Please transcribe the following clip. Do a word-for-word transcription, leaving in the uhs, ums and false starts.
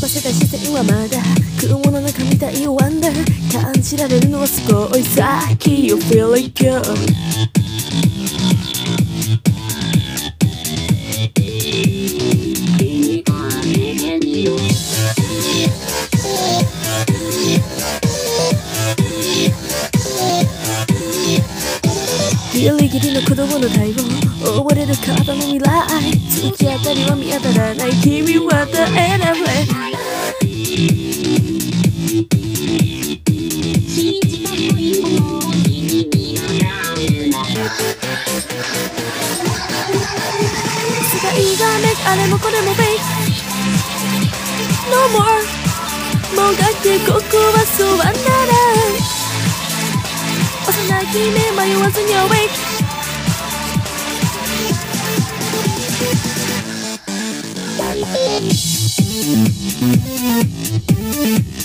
ばせた視線はまだ雲の中みたい Wonder 感じられるのはすごい先 You feel it goodギリギリの子供の体温溺れる体の未来突き当たりは見当たらない君は誰だれ世界がめあれもこれも Babe No more もがってここはそうはなら幼き目迷わずに Awake